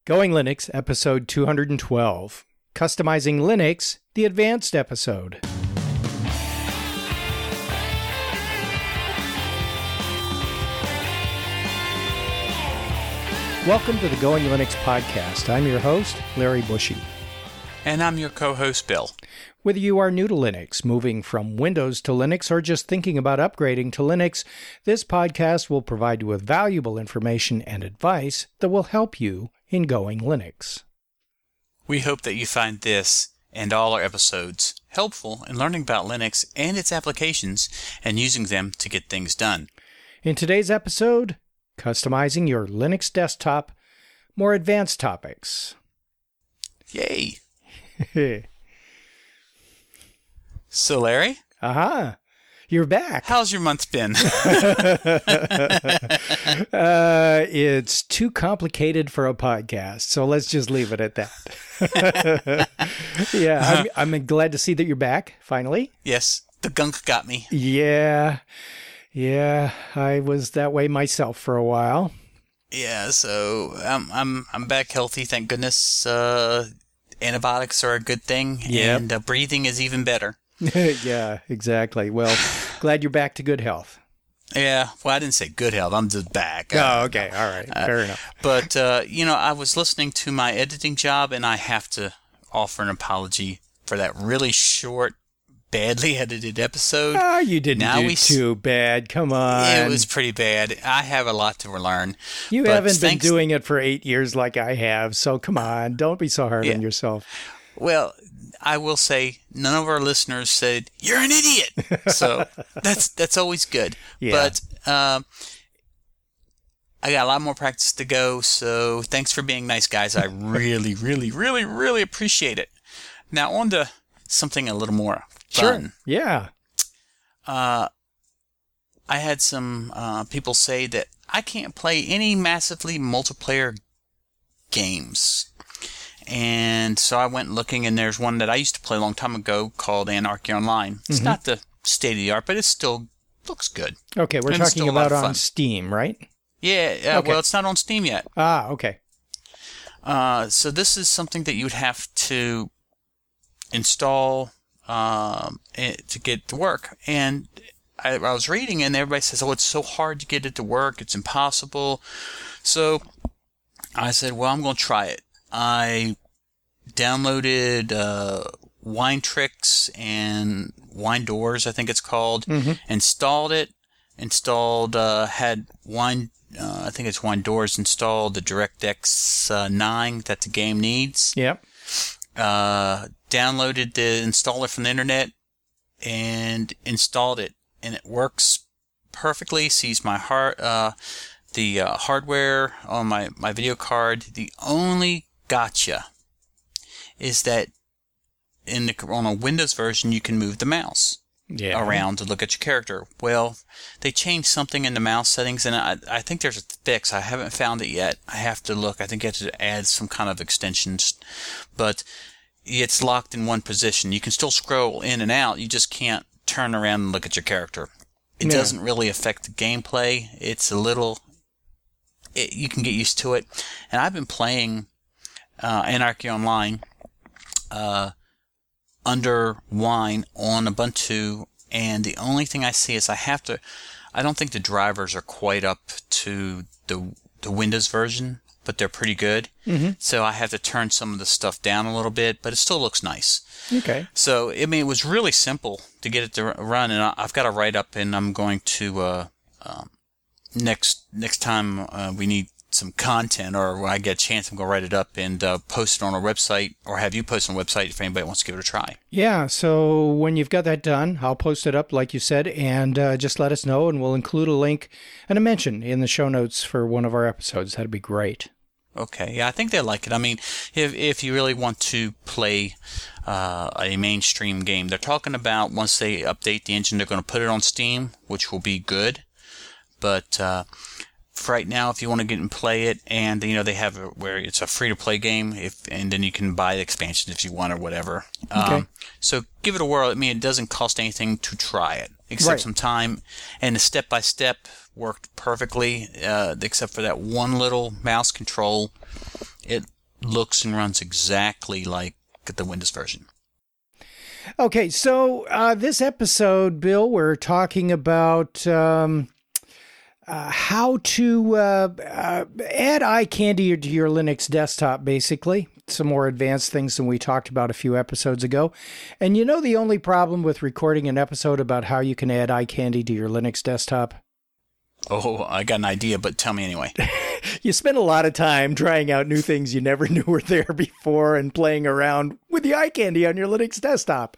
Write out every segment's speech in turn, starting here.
Going Linux, episode 212. Customizing Linux, the advanced episode. Welcome to the Going Linux podcast. I'm your host, Larry Bushy. And I'm your co-host, Bill. Whether you are new to Linux, moving from Windows to Linux, or just thinking about upgrading to Linux, this podcast will provide you with valuable information and advice that will help you in Going Linux. We hope that you find this and all our episodes helpful in learning about Linux and its applications and using them to get things done. In today's episode, customizing your Linux desktop, more advanced topics. Yay! So, Larry? Aha! You're back. How's your month been? It's too complicated for a podcast, so let's just leave it at that. Yeah, I'm glad to see that you're back, finally. Yes, the gunk got me. Yeah, I was that way myself for a while. Yeah, so I'm back healthy, thank goodness. Antibiotics are a good thing, and breathing is even better. Yeah, exactly. Well, glad you're back to good health. Yeah, well, I didn't say good health. I'm just back. Oh, okay. All right. Fair enough. But, I was listening to my editing job, and I have to offer an apology for that really short, badly edited episode. Oh, you didn't do too bad. Come on. It was pretty bad. I have a lot to learn. You haven't been doing it for 8 years like I have, so come on. Don't be so hard on yourself. Well, I will say none of our listeners said, "You're an idiot." So that's always good. Yeah. But I got a lot more practice to go, so thanks for being nice, guys. I really, really, really, really appreciate it. Now, on to something a little more fun. Sure. Yeah. I had some people say that I can't play any massively multiplayer games. And so I went looking, and there's one that I used to play a long time ago called Anarchy Online. It's not the state-of-the-art, but it still looks good. Okay, we're talking about on Steam, right? Yeah, okay. Well, it's not on Steam yet. Ah, okay. So this is something that you would have to install to get to work. And I was reading, and everybody says, "Oh, it's so hard to get it to work. It's impossible." So I said, well, I'm going to try it. I downloaded Winetricks and Wine Doors, I think it's called. Installed it. Had Wine, I think it's Wine Doors installed, the DirectX 9 that the game needs. Yep. Downloaded the installer from the internet and installed it, and it works perfectly. Sees my the hardware on my video card. The only gotcha is that on a Windows version you can move the mouse around to look at your character. Well, they changed something in the mouse settings, and I think there's a fix. I haven't found it yet. I have to look. I think you have to add some kind of extensions, but it's locked in one position. You can still scroll in and out. You just can't turn around and look at your character. It doesn't really affect the gameplay. It's a little... you can get used to it. And I've been playing Anarchy Online under Wine on Ubuntu, and the only thing I see is I don't think the drivers are quite up to the Windows version, but they're pretty good. So I have to turn some of the stuff down a little bit, but it still looks nice. Okay. So, I mean, it was really simple to get it to run, and I've got a write-up, and I'm going to... Next time we need some content, or when I get a chance, I'm going to write it up and post it on our website, or have you post it on our website if anybody wants to give it a try. Yeah, so when you've got that done, I'll post it up like you said, and just let us know, and we'll include a link and a mention in the show notes for one of our episodes. That'd be great. Okay, yeah, I think they like it. I mean, if you really want to play a mainstream game, they're talking about once they update the engine, they're going to put it on Steam, which will be good. But for right now, if you want to get and play it, and they have where it's a free-to-play game, and then you can buy the expansion if you want or whatever. Okay. So give it a whirl. I mean, it doesn't cost anything to try it, except some time, and the step-by-step worked perfectly, except for that one little mouse control. It looks and runs exactly like the Windows version. Okay, so this episode, Bill, we're talking about how to add eye candy to your Linux desktop, basically. Some more advanced things than we talked about a few episodes ago. And you know the only problem with recording an episode about how you can add eye candy to your Linux desktop? Oh, I got an idea, but tell me anyway. You spend a lot of time trying out new things you never knew were there before and playing around with the eye candy on your Linux desktop.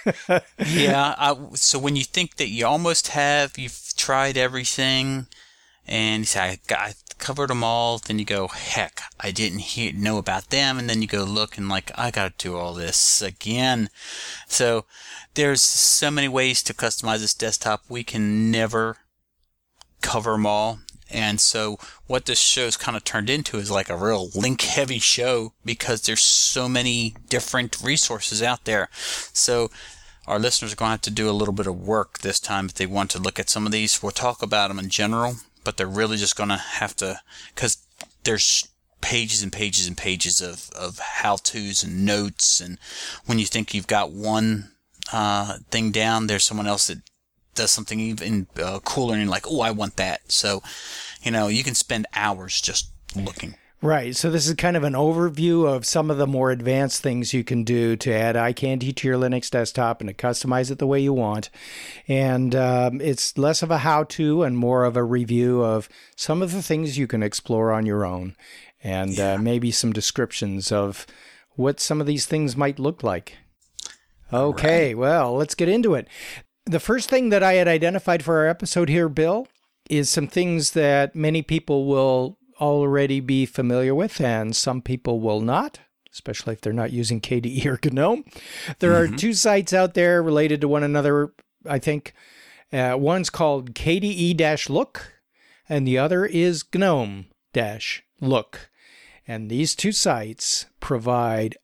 Yeah, so when you think that you almost have, you've tried everything, and you say, I covered them all, then you go, heck, I didn't know about them, and then you go look and like, I got to do all this again. So there's so many ways to customize this desktop. We can never cover them all. And so what this show's kind of turned into is like a real link-heavy show because there's so many different resources out there. So our listeners are going to have to do a little bit of work this time if they want to look at some of these. We'll talk about them in general, but they're really just going to have to, because there's pages and pages and pages of how-tos and notes. And when you think you've got one thing down, there's someone else that does something even cooler, and you're like, oh, I want that. So, you can spend hours just looking. Right. So this is kind of an overview of some of the more advanced things you can do to add eye candy to your Linux desktop and to customize it the way you want. And it's less of a how-to and more of a review of some of the things you can explore on your own, and maybe some descriptions of what some of these things might look like. Okay, well, let's get into it. The first thing that I had identified for our episode here, Bill, is some things that many people will already be familiar with and some people will not, especially if they're not using KDE or GNOME. There are two sites out there related to one another, I think. One's called KDE-Look, and the other is GNOME-Look. And these two sites provide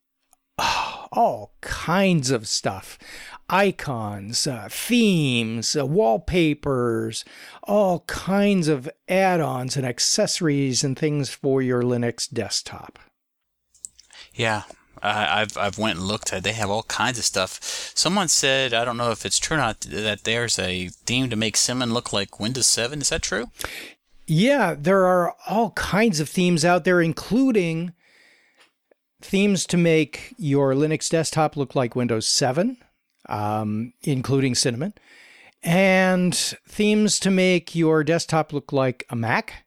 all kinds of stuff. Icons, themes, wallpapers, all kinds of add-ons and accessories and things for your Linux desktop. Yeah, I've went and looked at. They have all kinds of stuff. Someone said, I don't know if it's true or not, that there's a theme to make Cinnamon look like Windows 7. Is that true? Yeah, there are all kinds of themes out there, including themes to make your Linux desktop look like Windows 7. Including Cinnamon, and themes to make your desktop look like a Mac.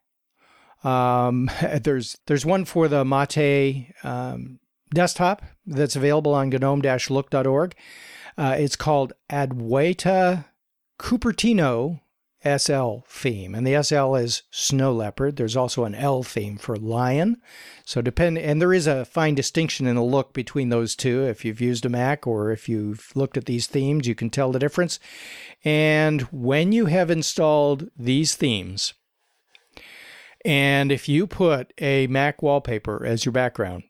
There's one for the Mate desktop that's available on gnome-look.org. It's called Adwaita Cupertino SL theme, and the SL is Snow Leopard. There's also an L theme for Lion. So and there is a fine distinction in the look between those two. If you've used a Mac or if you've looked at these themes, you can tell the difference. And when you have installed these themes, and if you put a Mac wallpaper as your background,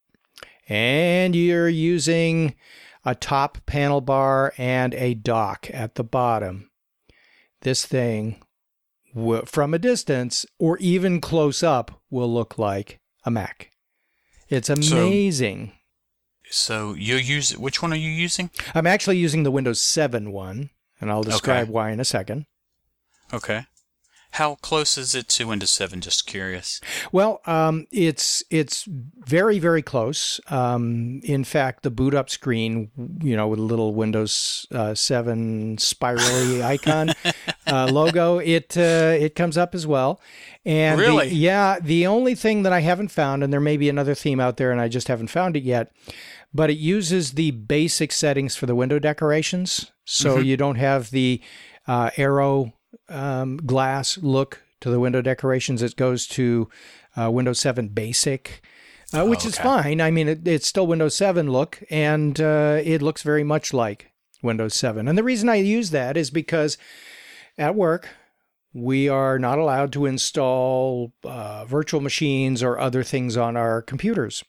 and you're using a top panel bar and a dock at the bottom, this thing, from a distance or even close up, will look like a Mac. It's amazing. So you use, which one are you using? I'm actually using the Windows 7 one, and I'll describe why in a second. Okay. How close is it to Windows 7? Just curious. Well, it's very, very close. In fact, the boot up screen, with a little Windows 7 spirally icon logo, it comes up as well. And really? The only thing that I haven't found, and there may be another theme out there and I just haven't found it yet, but it uses the basic settings for the window decorations. So you don't have the arrow glass look to the window decorations. It goes to Windows 7 Basic, which is fine. I mean, it's still Windows 7 look, and it looks very much like Windows 7. And the reason I use that is because at work, we are not allowed to install virtual machines or other things on our computers.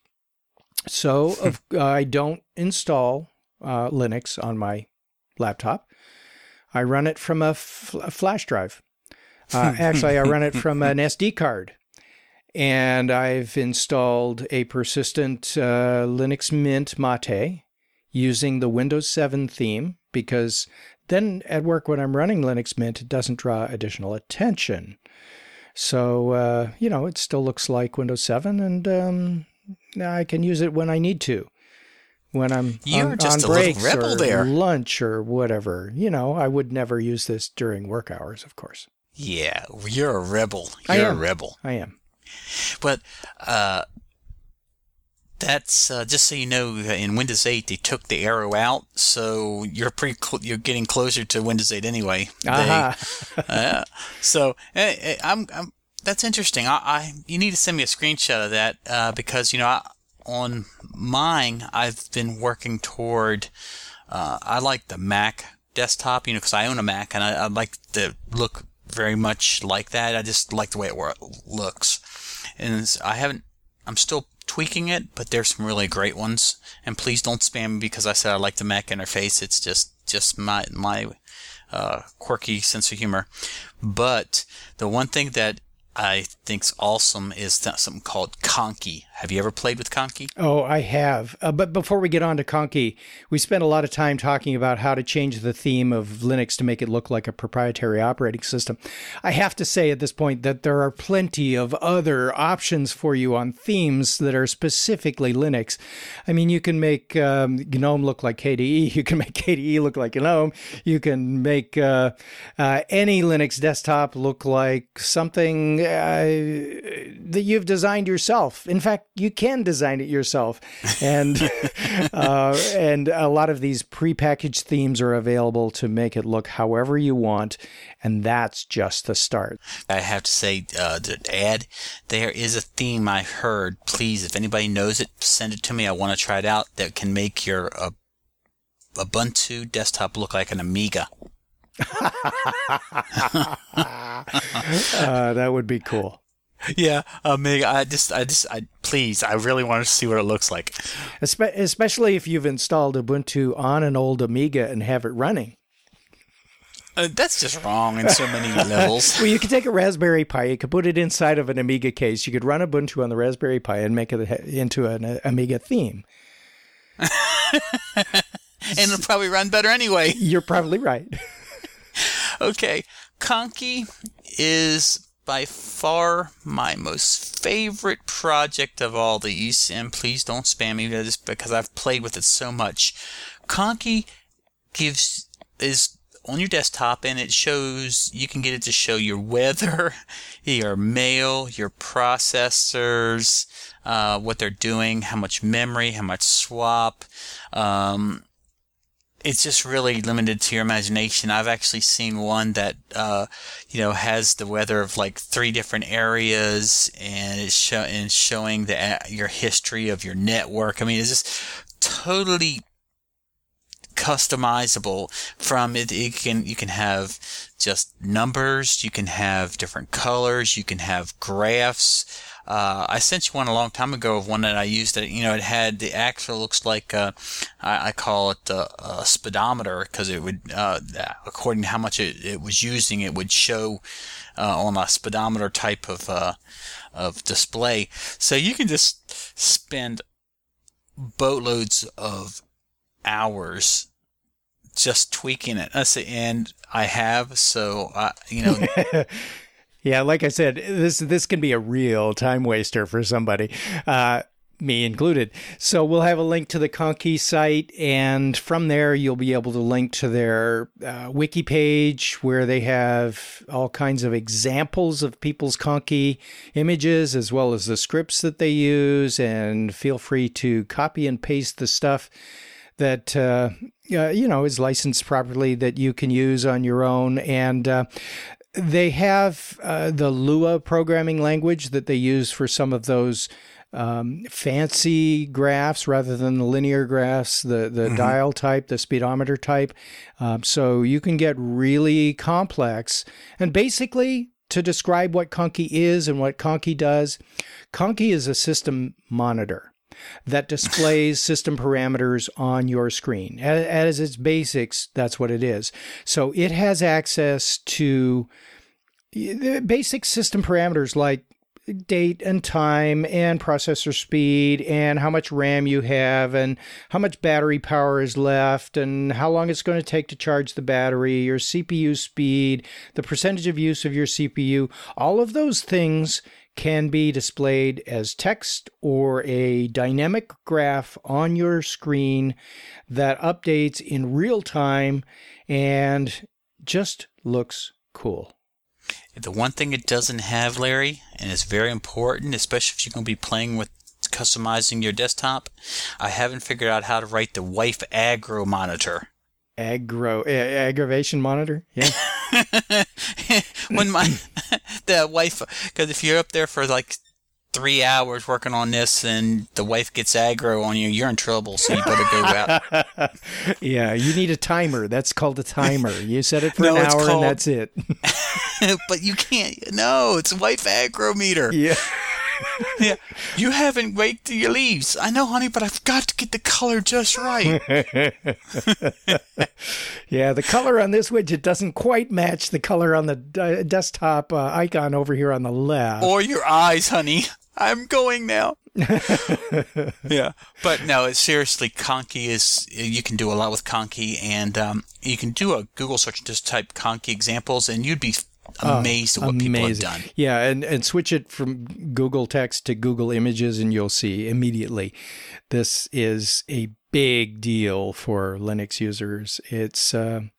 So I don't install Linux on my laptop. I run it from a flash drive. Actually, I run it from an SD card. And I've installed a persistent Linux Mint Mate using the Windows 7 theme, because then at work when I'm running Linux Mint, it doesn't draw additional attention. So, it still looks like Windows 7, and I can use it when I need to. When I'm You're just on breaks a little rebel or there. lunch or whatever. I would never use this during work hours, of course. Yeah, you're a rebel. You're a rebel. I am. But that's just so you know, in Windows 8 they took the arrow out, so you're you're getting closer to Windows 8 anyway. So that's interesting. You need to send me a screenshot of that because on mine I've been working toward. I like the Mac desktop, because I own a Mac and I like the look very much like that. I just like the way it looks. And I'm still tweaking it, but there's some really great ones. And please don't spam me because I said I like the Mac interface. It's just my quirky sense of humor. But the one thing that I think's awesome is something called Conky. Have you ever played with Conky? Oh, I have. But before we get on to Conky, we spent a lot of time talking about how to change the theme of Linux to make it look like a proprietary operating system. I have to say at this point that there are plenty of other options for you on themes that are specifically Linux. I mean, you can make GNOME look like KDE. You can make KDE look like GNOME. You can make any Linux desktop look like something that you've designed yourself. In fact, you can design it yourself. And and a lot of these prepackaged themes are available to make it look however you want. And that's just the start. I have to say, to add, there is a theme I heard. Please, if anybody knows it, send it to me. I want to try it out. That can make your Ubuntu desktop look like an Amiga. That would be cool. Yeah, Amiga. Please, I really want to see what it looks like. Especially if you've installed Ubuntu on an old Amiga and have it running. That's just wrong in so many levels. Well, you could take a Raspberry Pi, you could put it inside of an Amiga case, you could run Ubuntu on the Raspberry Pi and make it into an Amiga theme. And it'll probably run better anyway. You're probably right. Okay, Conky is by far my most favorite project of all these, and please don't spam me just because I've played with it so much. Conky is on your desktop, and you can get it to show your weather, your mail, your processors, what they're doing, how much memory, how much swap. It's just really limited to your imagination. I've actually seen one that, has the weather of like 3 different areas, and it's showing your history of your network. I mean, it's just totally customizable. From it, you can have just numbers, you can have different colors, you can have graphs. I sent you one a long time ago of one that I used that, it had the actual, looks like, I call it a speedometer, because it would, according to how much it was using, it would show, on a speedometer type of display. So you can just spend boatloads of hours just tweaking it. And I have, so, Yeah, like I said, this can be a real time waster for somebody, me included. So we'll have a link to the Conky site, and from there you'll be able to link to their wiki page, where they have all kinds of examples of people's Conky images, as well as the scripts that they use, and feel free to copy and paste the stuff that is licensed properly that you can use on your own. And they have the Lua programming language that they use for some of those fancy graphs rather than the linear graphs, the dial type, the speedometer type. So you can get really complex. And basically, to describe what Conky is and what Conky does, Conky is a system monitor that displays system parameters on your screen. As its basics, that's what it is. So it has access to the basic system parameters like date and time and processor speed and how much RAM you have and how much battery power is left and how long it's going to take to charge the battery, your CPU speed, the percentage of use of your CPU. All of those things can be displayed as text or a dynamic graph on your screen that updates in real time and just looks cool. The one thing it doesn't have, Larry, and it's very important, especially if you're going to be playing with customizing your desktop, I haven't figured out how to write the wife aggro monitor. Aggravation monitor? Yeah. When the wife, because if you're up there for like 3 hours working on this and the wife gets aggro on you, you're in trouble, so you better go out. Yeah, you need a timer. That's called a timer. You set it for an hour and that's it. But you can't. No, it's wife aggro meter. Yeah. Yeah, you haven't raked your leaves. I know, honey, but I've got to get the color just right. Yeah, the color on this widget doesn't quite match the color on the desktop icon over here on the left. Or your eyes, honey. I'm going now. Yeah, but no, it's seriously, Conky is, you can do a lot with Conky, and you can do a Google search and just type Conky examples, and you'd be amazed at what people have done. Yeah, and switch it from Google Text to Google Images, and you'll see immediately this is a big deal for Linux users. It's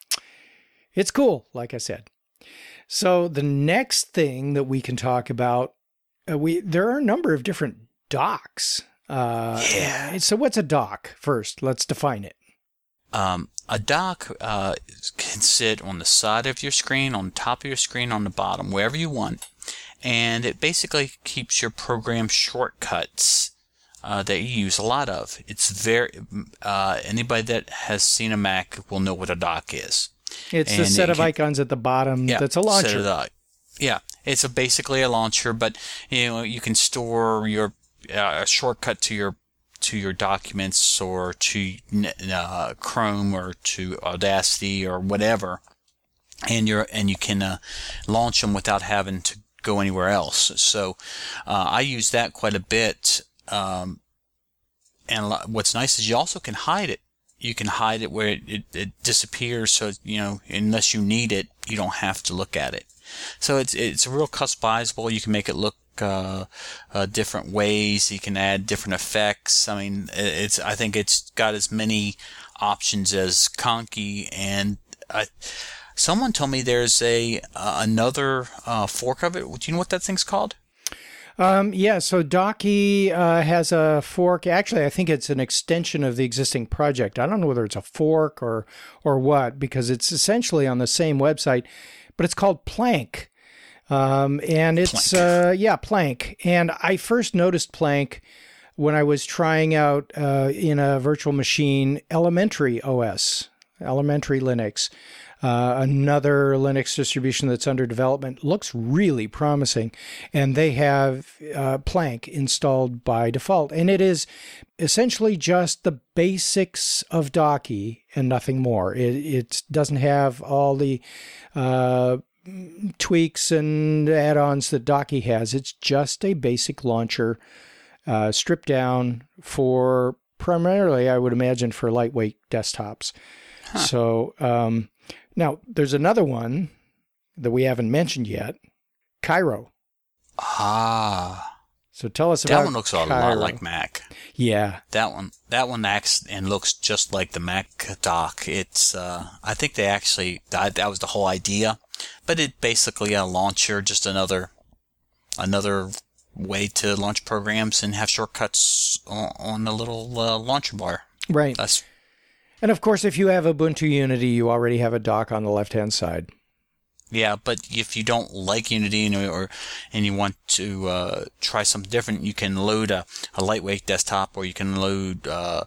cool, like I said. So the next thing that we can talk about, there are a number of different docks. Yeah. So what's a dock? First, let's define it. A dock can sit on the side of your screen, on top of your screen, on the bottom, wherever you want. And it basically keeps your program shortcuts that you use a lot of. It's very anybody that has seen a Mac will know what a dock is. It's the set of icons at the bottom that's a launcher. Yeah, it's basically a launcher, but you can store your shortcut to your documents or to Chrome or to Audacity or whatever, and you can launch them without having to go anywhere else. So I use that quite a bit, and what's nice is you also can hide it. You can hide it where it disappears, so unless you need it, you don't have to look at it. So it's real customizable. You can make it look different ways. You can add different effects. I mean, I think it's got as many options as Conky, and someone told me there's another fork of it. Do you know what that thing's called? Yeah, so Docky has a fork. Actually, I think it's an extension of the existing project. I don't know whether it's a fork or what, because it's essentially on the same website, but it's called Plank. And it's, Plank. And I first noticed Plank when I was trying out in a virtual machine Elementary OS, Elementary Linux. Another Linux distribution that's under development, looks really promising, and they have Plank installed by default, and it is essentially just the basics of Docky and nothing more. It doesn't have all the tweaks and add-ons that Docky has. It's just a basic launcher stripped down for primarily, I would imagine, for lightweight desktops. Huh. So now, there's another one that we haven't mentioned yet, Cairo. Ah. So tell us about that one. Looks Cairo. A lot like Mac. Yeah. That one acts and looks just like the Mac dock. It's I think they actually that was the whole idea, but it basically a launcher, just another way to launch programs and have shortcuts on the little launcher bar. Right. And of course, if you have Ubuntu Unity, you already have a dock on the left-hand side. Yeah, but if you don't like Unity and you want to try something different, you can load a lightweight desktop, or you can load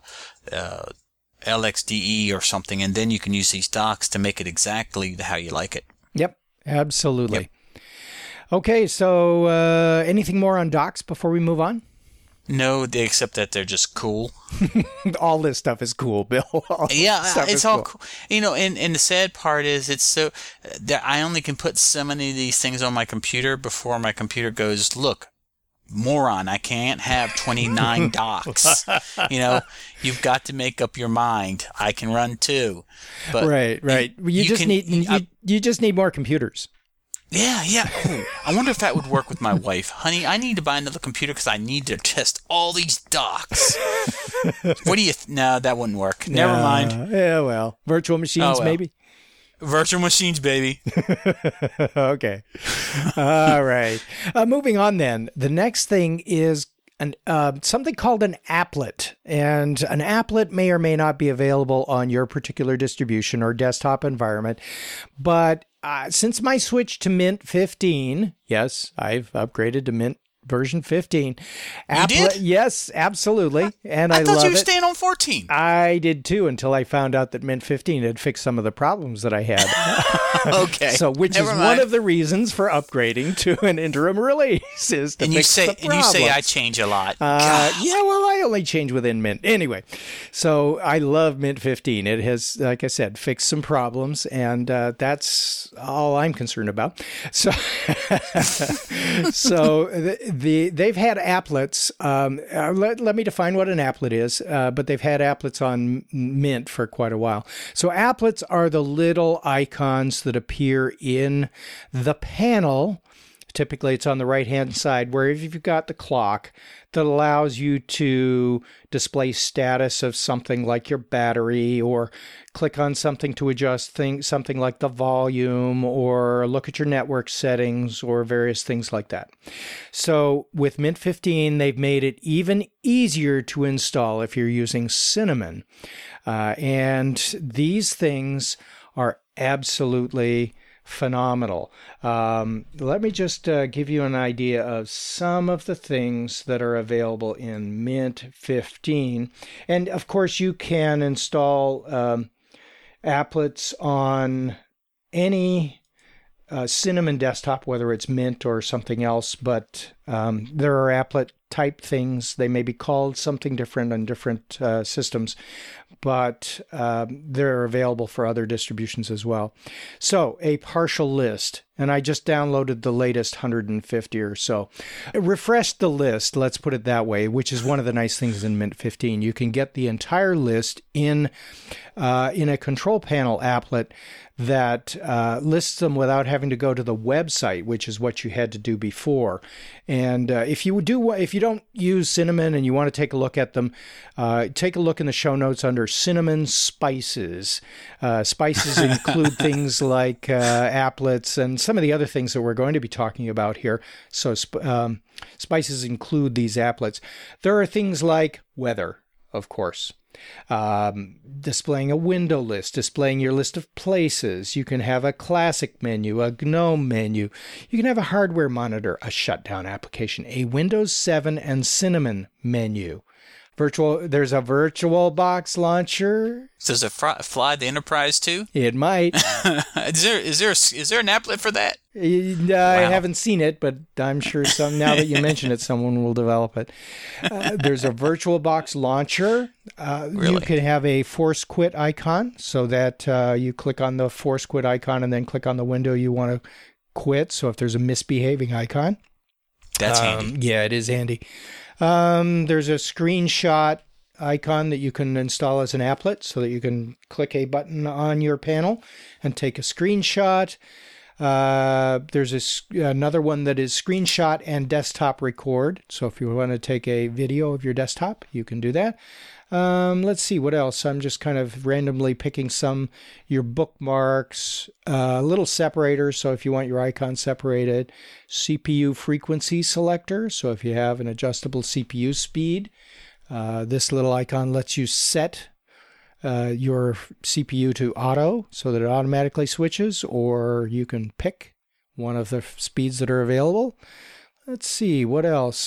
LXDE or something, and then you can use these docks to make it exactly how you like it. Yep, absolutely. Yep. Okay, so anything more on docks before we move on? No, except that they're just cool. All this stuff is cool, Bill. It's all cool. And the sad part is it's so that I only can put so many of these things on my computer before my computer goes, look, moron. I can't have 29 docks. You've got to make up your mind. I can run 2. But right. You just need more computers. Yeah. Ooh, I wonder if that would work with my wife. Honey, I need to buy another computer because I need to test all these docks. What do you... No, that wouldn't work. Never mind. Yeah, well. Virtual machines, maybe? Virtual machines, baby. Okay. All right. Moving on then. The next thing is something called an applet. And an applet may or may not be available on your particular distribution or desktop environment. But since my switch to Mint 15, yes, I've upgraded to Mint version 15. You did? Yes, absolutely. And I thought love you were it. staying on 14. I did too, until I found out that Mint 15 had fixed some of the problems that I had. Okay. So, which is one of the reasons for upgrading to an interim release is to fix the problems. And you say I change a lot. Yeah, well, I only change within Mint. Anyway, so I love Mint 15. It has, like I said, fixed some problems, and that's all I'm concerned about. So, they've had applets. Let me define what an applet is, but they've had applets on Mint for quite a while. So applets are the little icons that appear in the panel. Typically, it's on the right-hand side, where if you've got the clock that allows you to display status of something like your battery, or click on something to adjust something like the volume, or look at your network settings, or various things like that. So with Mint 15, they've made it even easier to install if you're using Cinnamon. And these things are absolutely phenomenal. Let me just give you an idea of some of the things that are available in Mint 15. And of course, you can install applets on any Cinnamon desktop, whether it's Mint or something else, but there are applet type things. They may be called something different on different systems, but they're available for other distributions as well. So a partial list, and I just downloaded the latest 150 or so. Refreshed the list, let's put it that way, which is one of the nice things in Mint 15. You can get the entire list in a control panel applet that lists them without having to go to the website, which is what you had to do before. And if you don't use Cinnamon and you want to take a look at them, take a look in the show notes under Cinnamon Spices. Spices include things like applets and some of the other things that we're going to be talking about here. So spices include these applets. There are things like weather, of course. Displaying a window list, displaying your list of places. You can have a classic menu, a GNOME menu. You can have a hardware monitor, a shutdown application, a Windows 7 and Cinnamon menu. There's a VirtualBox launcher. Does it fly the Enterprise too? It might. Is there an applet for that? I haven't seen it, but I'm sure now that you mention it, someone will develop it. There's a VirtualBox launcher. Really? You can have a force quit icon, so that you click on the force quit icon and then click on the window you want to quit. So if there's a misbehaving icon. That's handy. Yeah, it is handy. There's a screenshot icon that you can install as an applet, so that you can click a button on your panel and take a screenshot. There's another one that is screenshot and desktop record. So if you want to take a video of your desktop, you can do that. Let's see what else. I'm just kind of randomly picking your bookmarks, little separators. So if you want your icon separated, CPU frequency selector. So if you have an adjustable CPU speed, this little icon lets you set your CPU to auto so that it automatically switches, or you can pick one of the speeds that are available. Let's see what else.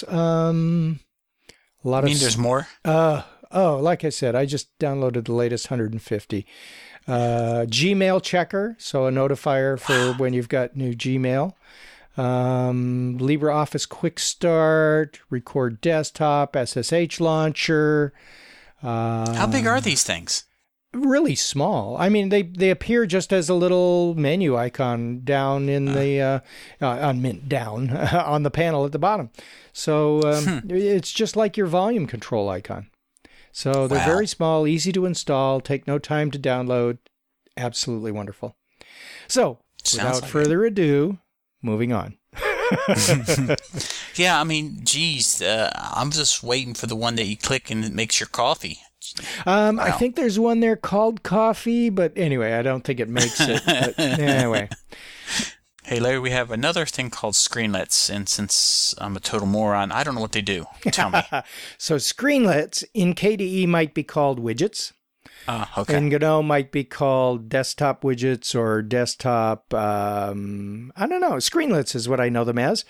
There's more? Like I said, I just downloaded the latest 150. Gmail checker, so a notifier for when you've got new Gmail. LibreOffice Quick Start, Record Desktop, SSH Launcher. How big are these things? really small. I mean, they appear just as a little menu icon down in the on Mint down on the panel at the bottom. So it's just like your volume control icon. So they're very small, easy to install, take no time to download. Absolutely wonderful. So without further ado, moving on. Yeah, I mean, geez, I'm just waiting for the one that you click and it makes your coffee. Wow. I think there's one there called Coffee, but anyway, I don't think it makes it. But anyway. Hey, Larry, we have another thing called Screenlets, and since I'm a total moron, I don't know what they do. Tell me. So Screenlets in KDE might be called widgets. Okay. In GNOME might be called desktop widgets or desktop, I don't know, Screenlets is what I know them as.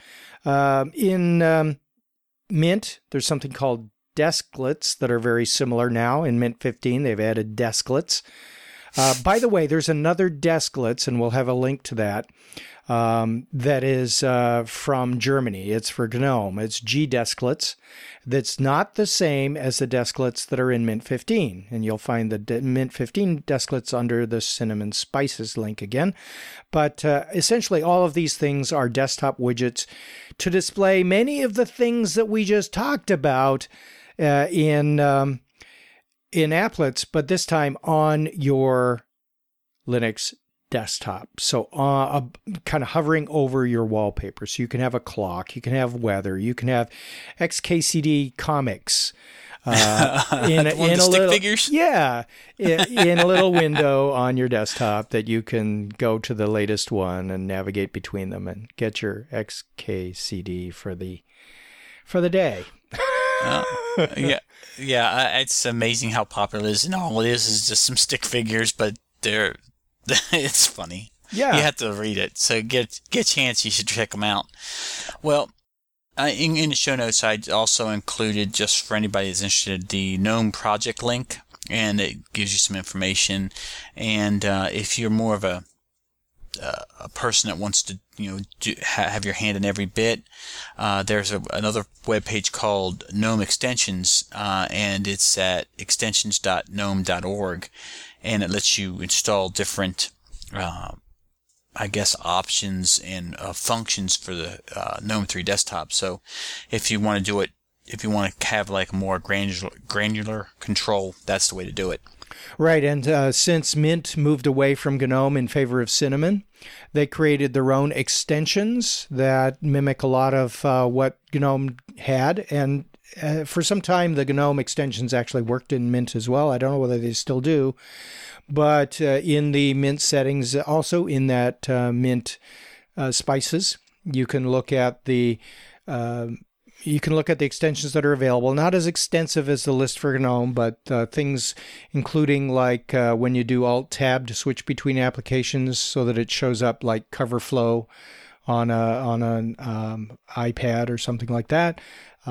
In Mint, there's something called Desklets that are very similar now. In Mint 15, they've added Desklets. By the way, there's another Desklets, and we'll have a link to that, that is from Germany. It's for GNOME. It's GDesklets. That's not the same as the Desklets that are in Mint 15. And you'll find the Mint 15 Desklets under the Cinnamon Spices link again. But essentially, all of these things are desktop widgets to display many of the things that we just talked about in applets, but this time on your Linux desktop. So kind of hovering over your wallpaper. So you can have a clock, you can have weather, you can have XKCD comics. In a little figures? Yeah, in a little window on your desktop that you can go to the latest one and navigate between them and get your XKCD for the day. Yeah. It's amazing how popular it is, and all it is just some stick figures, but it's funny. Yeah, you have to read it. So get a chance, you should check them out. Well, in the show notes, I also included, just for anybody that's interested, the GNOME project link, and it gives you some information. And if you're more of a person that wants to, have your hand in every bit, there's another webpage called GNOME Extensions, and it's at extensions.gnome.org, and it lets you install different, options and functions for the GNOME 3 desktop. So if you want to do it, if you want to have like more granular control, that's the way to do it. Right, and since Mint moved away from GNOME in favor of Cinnamon, they created their own extensions that mimic a lot of what GNOME had, and for some time the GNOME extensions actually worked in Mint as well. I don't know whether they still do, but in the Mint settings, also in that Mint Spices, you can look at the extensions that are available. Not as extensive as the list for GNOME, but things including like when you do Alt-Tab to switch between applications so that it shows up like CoverFlow on an iPad or something like that.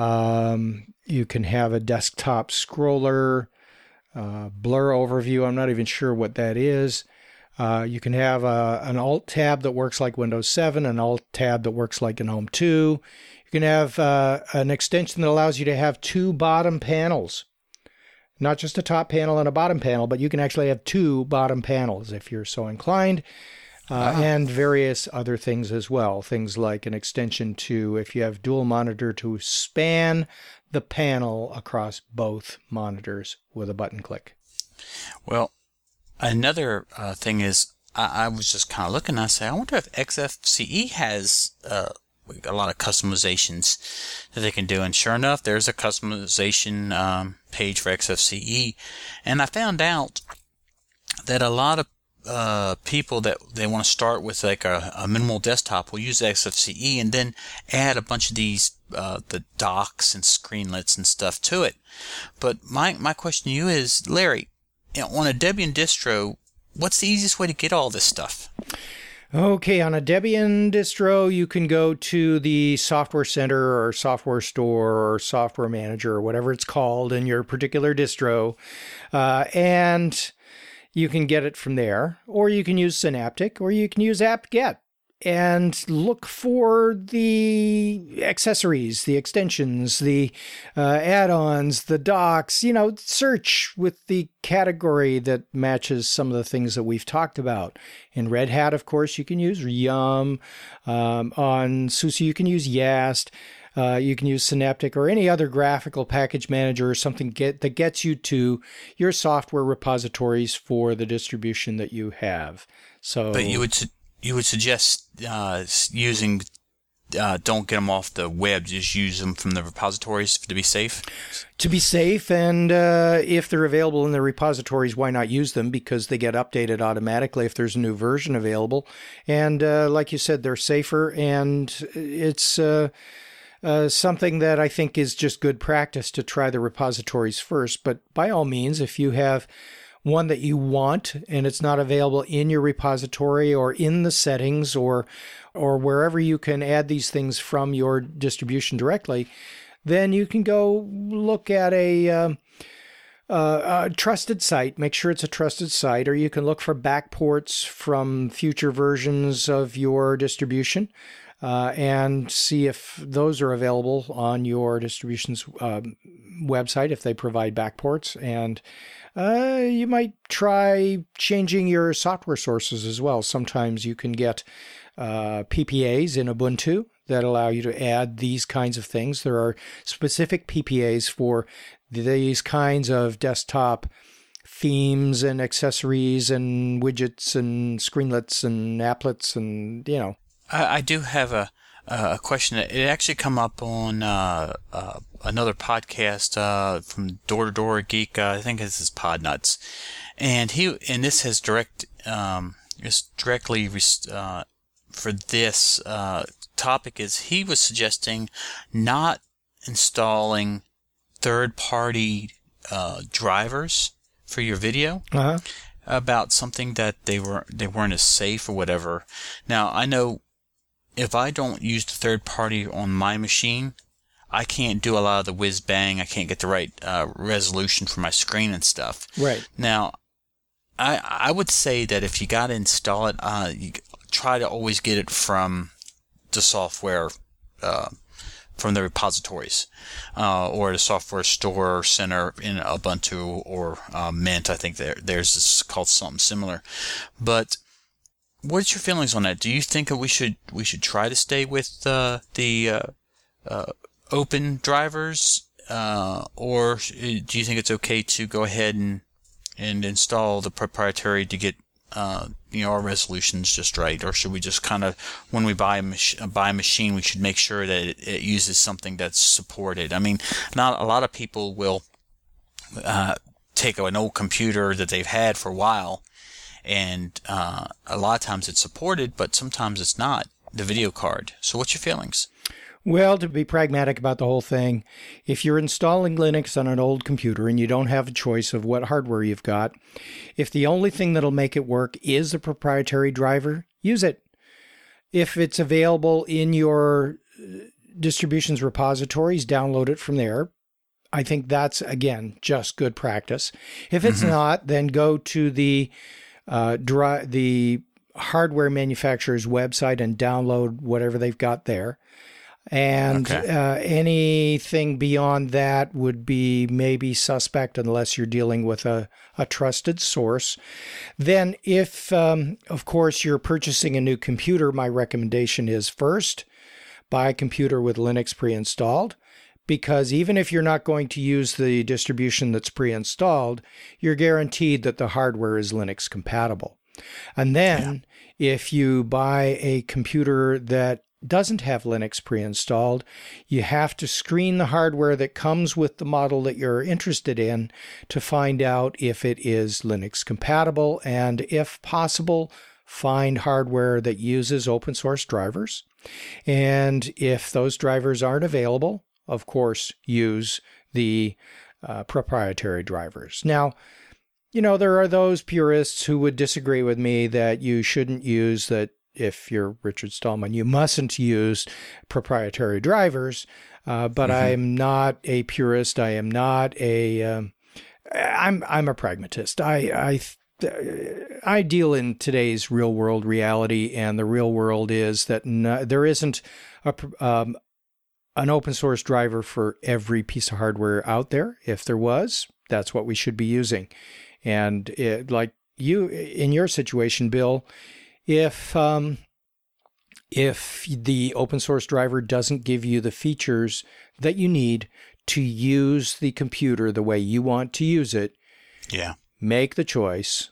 You can have a desktop scroller, blur overview. I'm not even sure what that is. You can have an Alt-Tab that works like Windows 7, an Alt-Tab that works like GNOME 2. You can have an extension that allows you to have two bottom panels. Not just a top panel and a bottom panel, but you can actually have two bottom panels if you're so inclined. And various other things as well. Things like an extension to, if you have dual monitor, to span the panel across both monitors with a button click. Well, another thing is, I was just kind of looking, I say, I wonder if XFCE has a lot of customizations that they can do. And sure enough, there's a customization page for XFCE. And I found out that a lot of people that they want to start with like a minimal desktop will use XFCE and then add a bunch of these the docks and screenlets and stuff to it. But my question to you is, Larry, on a Debian distro, what's the easiest way to get all this stuff? Okay, on a Debian distro, you can go to the Software Center or Software Store or Software Manager or whatever it's called in your particular distro, and you can get it from there, or you can use Synaptic, or you can use apt-get. and look for the accessories, the extensions, the add-ons, the docks, search with the category that matches some of the things that we've talked about. In Red Hat, of course, you can use Yum. On SUSE, you can use Yast. You can use Synaptic or any other graphical package manager or something that gets you to your software repositories for the distribution that you have. But you would suggest using don't get them off the web, just use them from the repositories to be safe? To be safe, and if they're available in the repositories, why not use them? Because they get updated automatically if there's a new version available. And like you said, they're safer, and it's something that I think is just good practice to try the repositories first. But by all means, if you have one that you want and it's not available in your repository or in the settings or wherever you can add these things from your distribution directly, then you can go look at a trusted site. Make sure it's a trusted site, or you can look for backports from future versions of your distribution and see if those are available on your distribution's website, if they provide backports. And you might try changing your software sources as well. Sometimes you can get PPAs in Ubuntu that allow you to add these kinds of things. There are specific PPAs for these kinds of desktop themes and accessories and widgets and screenlets and applets and, I do have a question. It actually come up on another podcast from Door to Door Geek. I think this is Podnuts, and this has directly for this topic is he was suggesting not installing third-party drivers for your video. About something that they weren't as safe or whatever. Now I know, if I don't use the third party on my machine, I can't do a lot of the whiz bang. I can't get the right resolution for my screen and stuff. Right. Now, I would say that if you got to install it, you try to always get it from the software, from the repositories, or the software store center in Ubuntu or Mint. I think theirs is called something similar. But what's your feelings on that? Do you think that we should try to stay with the open drivers, or do you think it's okay to go ahead and install the proprietary to get our resolutions just right? Or should we just kind of, when we buy a machine, we should make sure that it uses something that's supported? I mean, not a lot of people will take an old computer that they've had for a while, and a lot of times it's supported, but sometimes it's not, the video card. So what's your feelings? Well, to be pragmatic about the whole thing, if you're installing Linux on an old computer and you don't have a choice of what hardware you've got, if the only thing that'll make it work is a proprietary driver, use it. If it's available in your distribution's repositories, download it from there. I think that's, again, just good practice. If it's not, then go to the hardware manufacturer's website and download whatever they've got there. And anything beyond that would be maybe suspect unless you're dealing with a trusted source. Then if, of course, you're purchasing a new computer, my recommendation is first, buy a computer with Linux pre-installed. Because even if you're not going to use the distribution that's pre-installed, you're guaranteed that the hardware is Linux compatible. And then if you buy a computer that doesn't have Linux pre-installed, you have to screen the hardware that comes with the model that you're interested in to find out if it is Linux compatible, and if possible, find hardware that uses open source drivers. And if those drivers aren't available, of course, use the proprietary drivers. Now, there are those purists who would disagree with me that you shouldn't use that. If you're Richard Stallman, you mustn't use proprietary drivers. But I'm not a purist. I am not a. I'm a pragmatist. I I deal in today's real world reality, and the real world is that there isn't an open source driver for every piece of hardware out there. If there was, that's what we should be using. And like you, in your situation, Bill, if the open source driver doesn't give you the features that you need to use the computer the way you want to use it, take the choice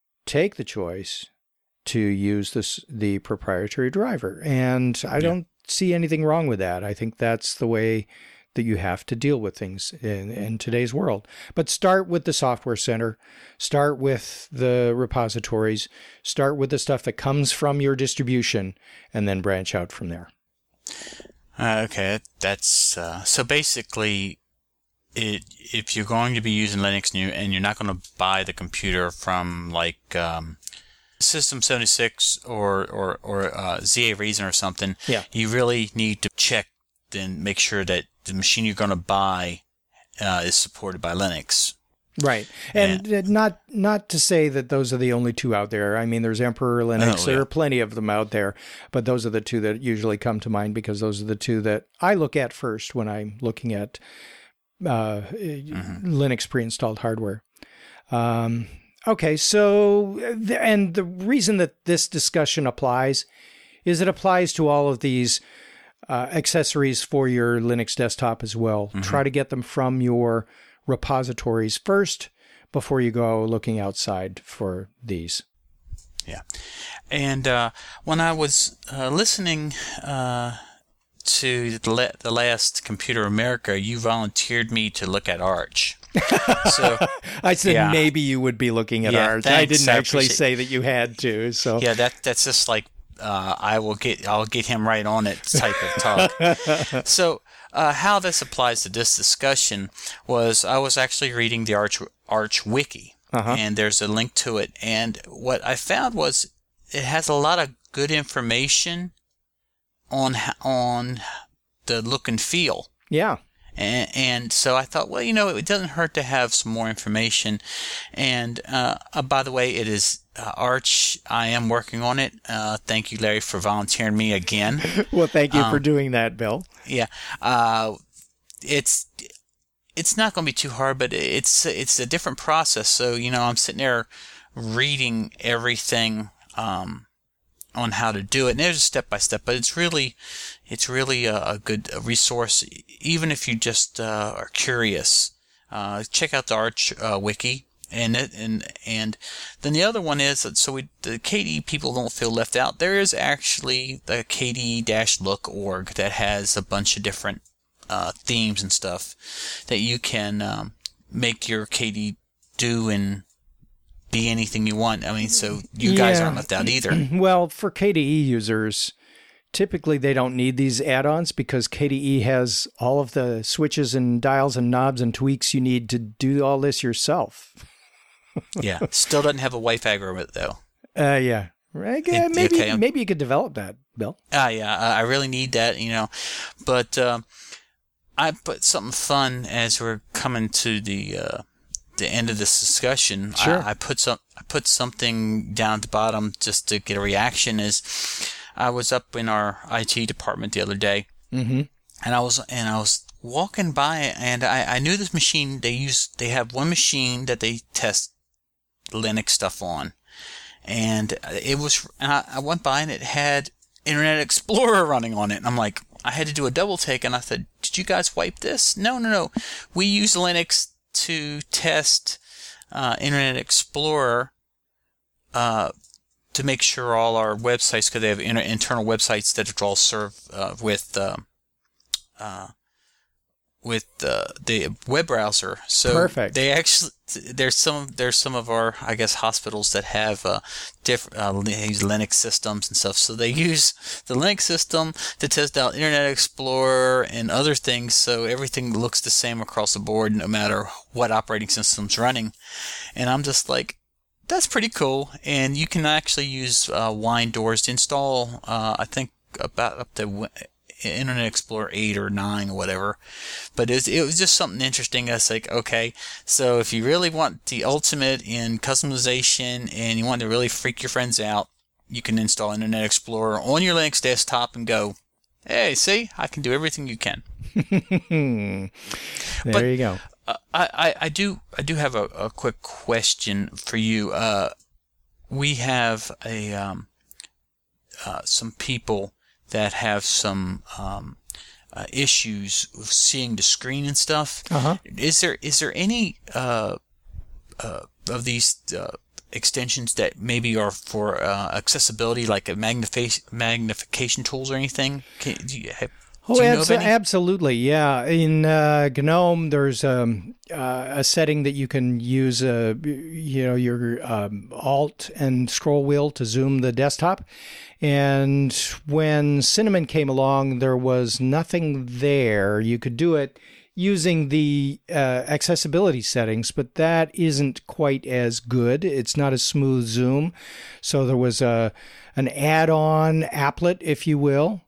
to use the proprietary driver. And I don't see anything wrong with that. I think that's the way that you have to deal with things in today's world. But start with the software center, start with the repositories, start with the stuff that comes from your distribution, and then branch out from there. Okay, that's so basically, if you're going to be using Linux and you're not going to buy the computer from like System 76 or ZA Reason or something, you really need to check and make sure that the machine you're going to buy is supported by Linux. Right. And not to say that those are the only two out there. I mean, there's Emperor Linux. There are plenty of them out there, but those are the two that usually come to mind because those are the two that I look at first when I'm looking at Linux pre-installed hardware. Okay, so, and the reason that this discussion applies is it applies to all of these accessories for your Linux desktop as well. Try to get them from your repositories first before you go looking outside for these. Yeah. And when I was listening to the last Computer America, you volunteered me to look at Arch. So I said maybe you would be looking at Arch. Thanks. I didn't actually say that you had to. So that's just like I'll get him right on it type of talk. So how this applies to this discussion was I was actually reading the Arch wiki, and there's a link to it. And what I found was it has a lot of good information on the look and feel. Yeah. And so I thought, well, it doesn't hurt to have some more information. And by the way, it is Arch. I am working on it. Thank you, Larry, for volunteering me again. Well, thank you for doing that, Bill. Yeah. It's not going to be too hard, but it's a different process. So, I'm sitting there reading everything on how to do it. And there's a step-by-step, but it's really a good resource, even if you just are curious. Check out the Arch wiki. And then the other one is, so the KDE people don't feel left out. There is actually the KDE-look org that has a bunch of different themes and stuff that you can make your KDE do and be anything you want. I mean, so you guys aren't left out either. Well, for KDE users, typically they don't need these add-ons because KDE has all of the switches and dials and knobs and tweaks you need to do all this yourself. Yeah. Still doesn't have a Wi-Fi agreement, though. Yeah. Maybe you could develop that, Bill. I really need that, But I put something fun as we're coming to the end of this discussion. Sure. I put something down at the bottom just to get a reaction. Is I was up in our IT department the other day, and I was walking by, and I knew this machine they have one machine that they test Linux stuff on, and I went by and it had Internet Explorer running on it, and I'm like, I had to do a double take, and I said, did you guys wipe this? No. We use Linux to test Internet Explorer to make sure all our websites, because they have internal websites that all serve with the web browser. So perfect. They actually there's some of our, I guess, hospitals that have different they use Linux systems and stuff. So they use the Linux system to test out Internet Explorer and other things. So everything looks the same across the board, no matter what operating system's running. And I'm just like, that's pretty cool. And you can actually use Wine Doors to install. I think about up to Internet Explorer 8 or 9 or whatever. But it was just something interesting. That's like, okay, so if you really want the ultimate in customization and you want to really freak your friends out, you can install Internet Explorer on your Linux desktop and go, hey, see, I can do everything you can. There you go. I do have a quick question for you. We have some people that have some issues with seeing the screen and stuff. Uh-huh. Is there any of these extensions that maybe are for accessibility, like a magnification tools or anything? Do you know of any? Absolutely. Yeah. In GNOME, there's a setting that you can use, your Alt and scroll wheel to zoom the desktop. And when Cinnamon came along, there was nothing there. You could do it using the accessibility settings, but that isn't quite as good. It's not a smooth zoom. So there was an add-on applet, if you will,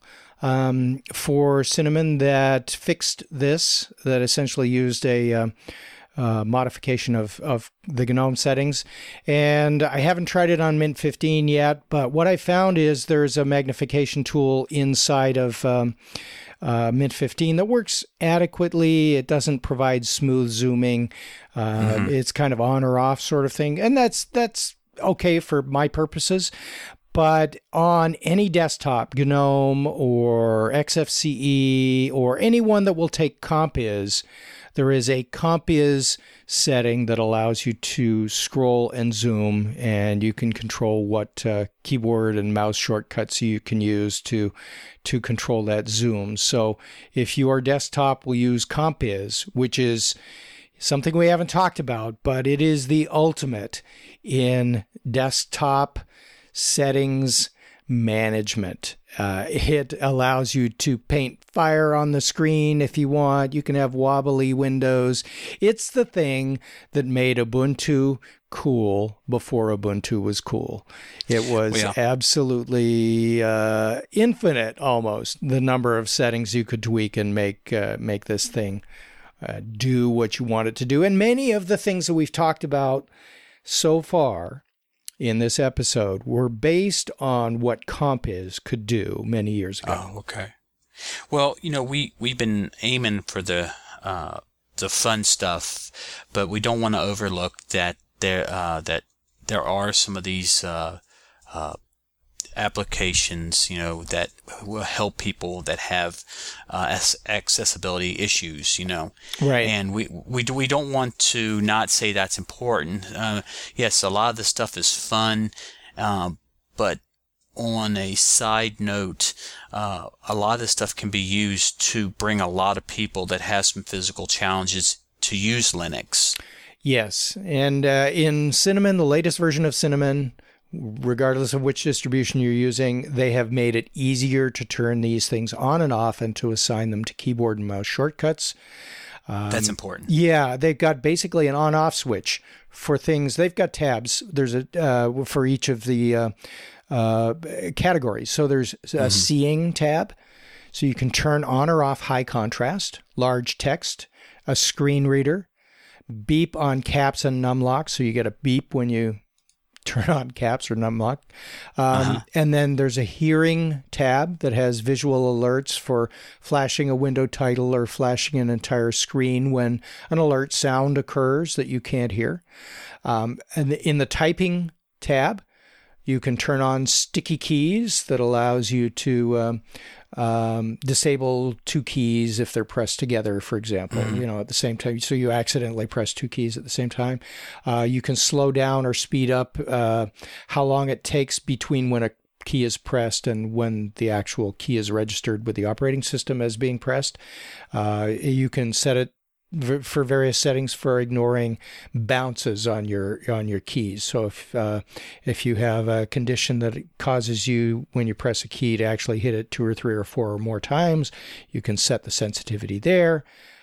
for Cinnamon that fixed this, that essentially used a modification of the GNOME settings. And I haven't tried it on Mint 15 yet, but what I found is there's a magnification tool inside of Mint 15 that works adequately. It doesn't provide smooth zooming. It's kind of on or off sort of thing. And that's okay for my purposes. But on any desktop, GNOME or XFCE or anyone that will take Compiz, there is a Compiz setting that allows you to scroll and zoom, and you can control what keyboard and mouse shortcuts you can use to control that zoom. So if your desktop will use Compiz, which is something we haven't talked about, but it is the ultimate in desktop settings management. It allows you to paint fire on the screen if you want. You can have wobbly windows. It's the thing that made Ubuntu cool before Ubuntu was cool. It was absolutely infinite, almost, the number of settings you could tweak and make this thing do what you want it to do. And many of the things that we've talked about so far in this episode were based on what Compiz could do many years ago. Oh, okay. Well, we've been aiming for the fun stuff, but we don't want to overlook that there are some of these applications, that will help people that have accessibility issues, Right. And we don't want to not say that's important. Yes, a lot of this stuff is fun, but on a side note, a lot of this stuff can be used to bring a lot of people that have some physical challenges to use Linux. Yes, and in Cinnamon, the latest version of Cinnamon, regardless of which distribution you're using, they have made it easier to turn these things on and off and to assign them to keyboard and mouse shortcuts. That's important. Yeah, they've got basically an on-off switch for things. They've got tabs. There's a for each of the categories. So there's a seeing tab, so you can turn on or off high contrast, large text, a screen reader, beep on caps and numlock, so you get a beep when you turn on caps or numlock. And then there's a hearing tab that has visual alerts for flashing a window title or flashing an entire screen when an alert sound occurs that you can't hear. And in the typing tab, you can turn on sticky keys that allows you to disable two keys if they're pressed together, for example, at the same time. So you accidentally press two keys at the same time. You can slow down or speed up how long it takes between when a key is pressed and when the actual key is registered with the operating system as being pressed. You can set it for various settings for ignoring bounces on your keys. So if you have a condition that causes you, when you press a key, to actually hit it 2 or 3 or 4 or more times, you can set the sensitivity there.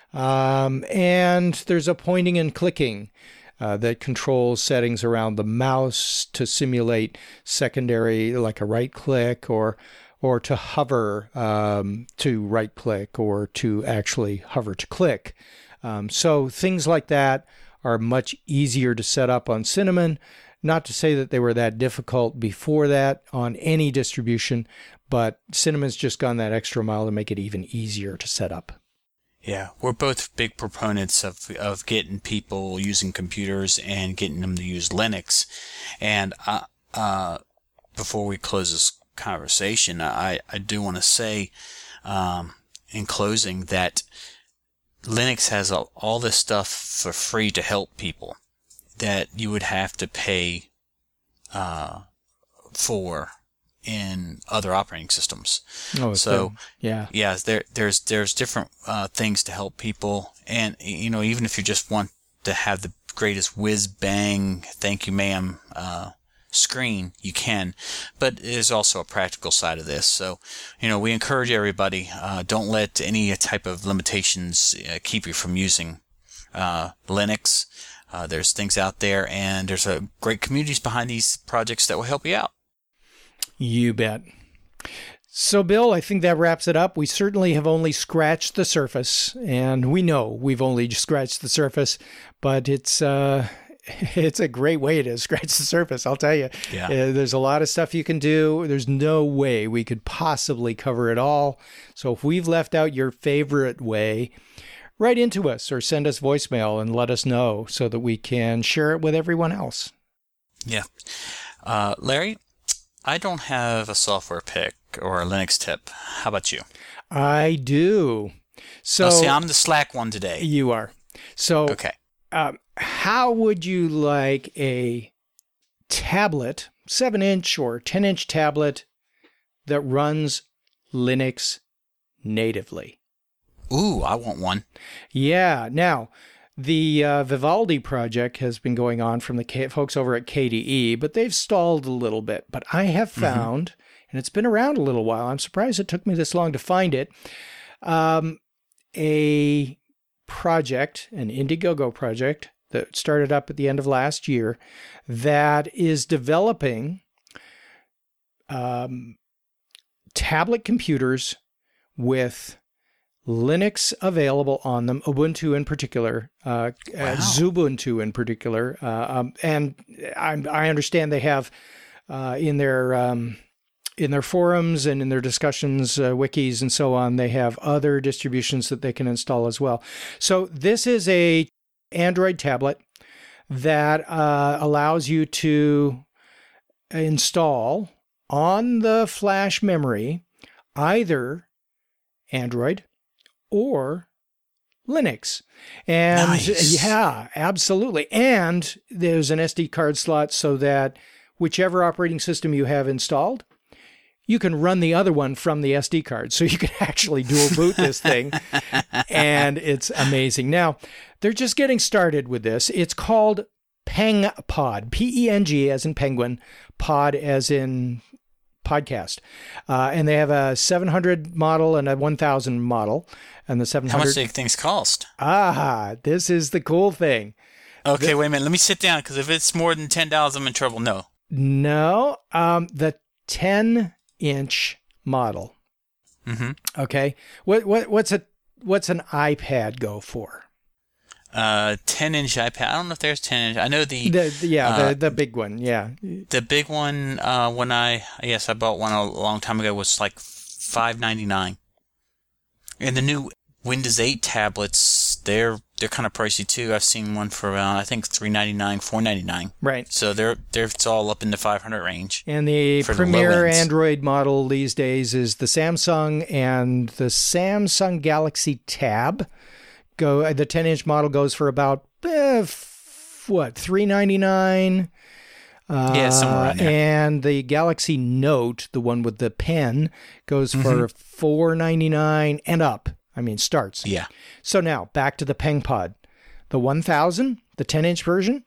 And there's a pointing and clicking that controls settings around the mouse to simulate secondary, like a right click or or to hover to right click, or to actually hover to click. So things like that are much easier to set up on Cinnamon. Not to say that they were that difficult before that on any distribution, but Cinnamon's just gone that extra mile to make it even easier to set up. Yeah, we're both big proponents of getting people using computers and getting them to use Linux. And before we close this conversation, I do want to say in closing that Linux has all this stuff for free to help people that you would have to pay for in other operating systems. Oh, so yeah, there's different things to help people, and even if you just want to have the greatest whiz bang thank you ma'am screen, you can, but there's also a practical side of this. So we encourage everybody, don't let any type of limitations keep you from using Linux. There's things out there, and there's a great communities behind these projects that will help you out. You bet. So, Bill, I think that wraps it up. We certainly have only scratched the surface, and we know we've only scratched the surface, but it's a great way to scratch the surface, I'll tell you. Yeah. There's a lot of stuff you can do. There's no way we could possibly cover it all. So if we've left out your favorite way, write into us or send us voicemail and let us know so that we can share it with everyone else. Yeah. Larry, I don't have a software pick or a Linux tip. How about you? I do. So see, I'm the slack one today. You are. So okay. How would you like a tablet, 7-inch or 10-inch tablet that runs Linux natively? Ooh, I want one. Yeah. Now, the Vivaldi project has been going on from the folks over at KDE, but they've stalled a little bit. But I have found, and it's been around a little while, I'm surprised it took me this long to find it, a project, an Indiegogo project that started up at the end of last year that is developing tablet computers with Linux available on them, Ubuntu in particular, Xubuntu in particular, and I understand they have in their forums and in their discussions, wikis and so on, they have other distributions that they can install as well. So this is a Android tablet that allows you to install on the flash memory either Android or Linux. And nice. Yeah, absolutely. And there's an SD card slot so that whichever operating system you have installed, you can run the other one from the SD card. So you can actually dual boot this thing. And it's amazing. Now, they're just getting started with this. It's called PengPod, P-E-N-G as in penguin, pod as in podcast. And they have a 700 model and a 1000 model. And the 700. How much do things cost? This is the cool thing. Okay, wait a minute. Let me sit down, because if it's more than $10, I'm in trouble. No, the 10-inch model. Mm-hmm. Okay, what's an iPad go for? 10-inch iPad. I don't know if there's 10-inch. I know the big one. Yeah, the big one. When I bought one a long time ago, was like $5.99. And the new Windows 8 tablets, they're kind of pricey too. I've seen one for around, I think, $3.99, $4.99. Right. So it's all up in the $500 range. And the premier Android model these days is the Samsung and the Samsung Galaxy Tab. The 10-inch model goes for about $3.99. Yeah, somewhere around there. And the Galaxy Note, the one with the pen, goes for $4.99 and up. I mean, starts. Yeah. So now, back to the PengPod. The 1000, the 10-inch version,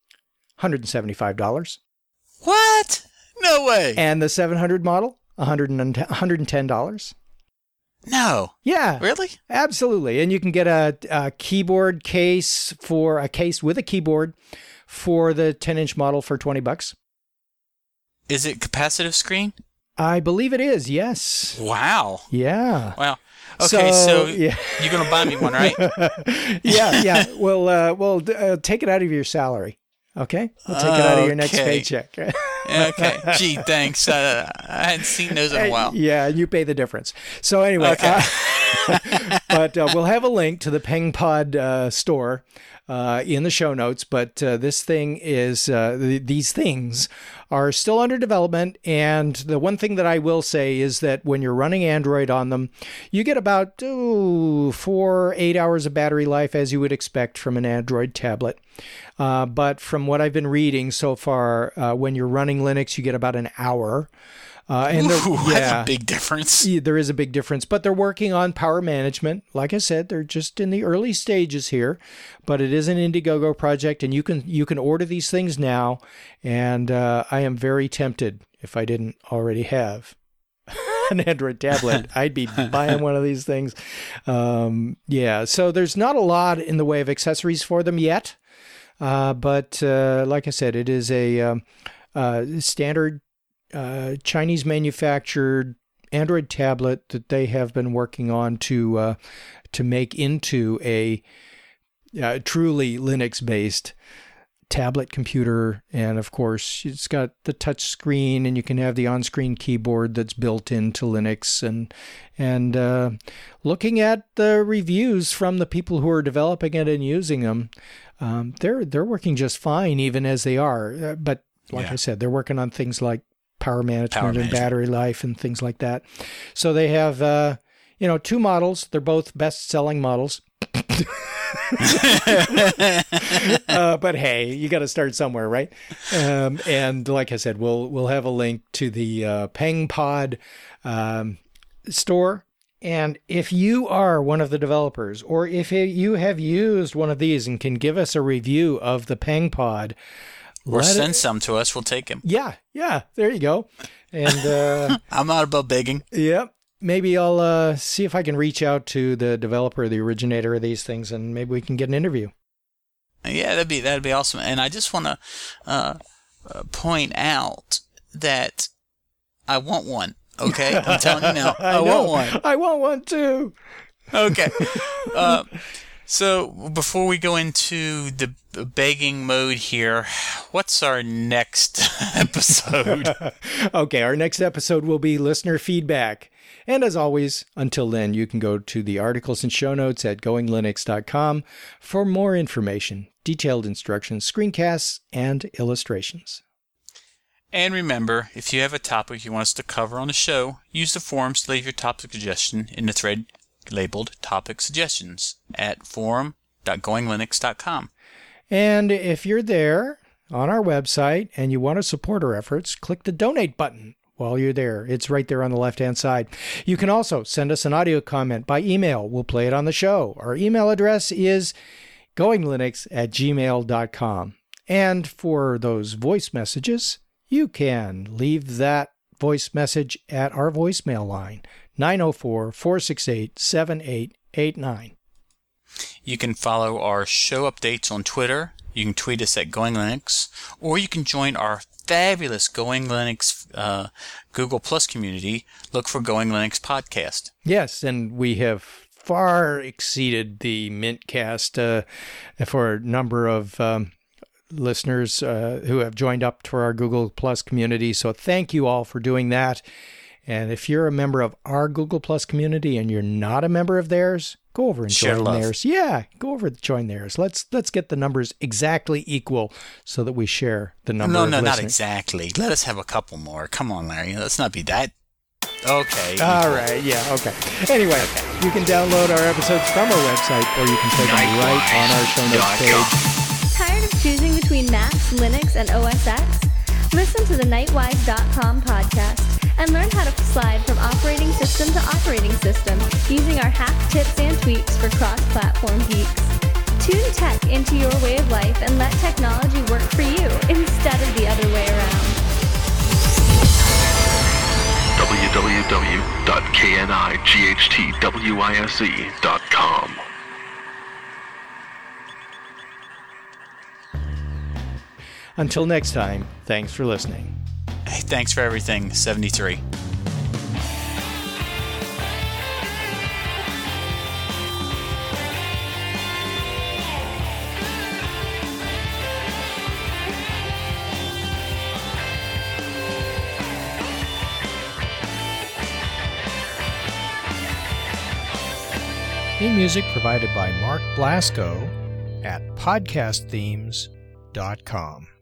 $175. What? No way. And the 700 model, $110. No. Yeah. Really? Absolutely. And you can get a keyboard case with a keyboard for the 10-inch model for $20. Is it capacitive screen? I believe it is, yes. Wow. Yeah. Wow. Okay, so yeah. you're going to buy me one, right? Yeah. We'll take it out of your salary. Okay? We'll take it out of your next paycheck. Okay. Gee, thanks. I hadn't seen those in a while. Yeah, you pay the difference. So anyway, but we'll have a link to the PengPod store in the show notes. But this thing is, these things are still under development. And the one thing that I will say is that when you're running Android on them, you get about 8 hours of battery life, as you would expect from an Android tablet. But from what I've been reading so far, when you're running Linux, you get about an hour. That's a big difference. There is a big difference, but they're working on power management. Like I said, they're just in the early stages here, but it is an Indiegogo project, and you can order these things now. And I am very tempted, if I didn't already have an Android tablet, I'd be buying one of these things. So there's not a lot in the way of accessories for them yet, but like I said, it is a standard Chinese manufactured Android tablet that they have been working on to make into a truly Linux based tablet computer. And of course, it's got the touch screen, and you can have the on-screen keyboard that's built into Linux. And looking at the reviews from the people who are developing it and using them, they're working just fine even as they are. But like I said, they're working on things like power management and battery life and things like that. So they have, 2 models. They're both best-selling models. But hey, you got to start somewhere, right? And like I said, we'll have a link to the PengPod store. And if you are one of the developers, or if you have used one of these and can give us a review of the PengPod, or send some to us, we'll take them. Yeah, there you go. And I'm not above begging. Yep. Maybe I'll see if I can reach out to the developer, the originator of these things, and maybe we can get an interview. Yeah, that'd be awesome. And I just want to point out that I want one. Okay, I'm telling you now, I want one. I want one too. Okay. So before we go into the begging mode here, what's our next episode? Okay, our next episode will be listener feedback. And as always, until then, you can go to the articles and show notes at goinglinux.com for more information, detailed instructions, screencasts, and illustrations. And remember, if you have a topic you want us to cover on the show, use the forums to leave your topic suggestion in the thread labeled Topic Suggestions at forum.goinglinux.com. And if you're there on our website and you want to support our efforts, click the donate button while you're there. It's right there on the left-hand side. You can also send us an audio comment by email. We'll play it on the show. Our email address is goinglinux@gmail.com. And for those voice messages, you can leave that voice message at our voicemail line, 904-468-7889. You can follow our show updates on Twitter. You can tweet us at Going Linux, or you can join our fabulous Going Linux Google Plus community. Look for Going Linux Podcast. Yes, and we have far exceeded the Mintcast for a number of listeners who have joined up to our Google Plus community. So thank you all for doing that. And if you're a member of our Google Plus community and you're not a member of theirs, go over and join theirs. Yeah, go over and join theirs. Let's get the numbers exactly equal so that we share the number of listeners. No, not exactly. Let us have a couple more. Come on, Larry. Let's not be that. Okay. All right. Yeah, okay. Anyway, you can download our episodes from our website, or you can take them right on our show notes page. Tired of choosing between Macs, Linux, and OS X? Listen to the Nightwise.com podcast and learn how to slide from operating system to operating system using our hack tips and tweaks for cross-platform geeks. Tune tech into your way of life and let technology work for you instead of the other way around. www.knighttwise.com. Until next time, thanks for listening. Hey, thanks for everything, 73. Theme music provided by Mark Blasco at podcastthemes.com.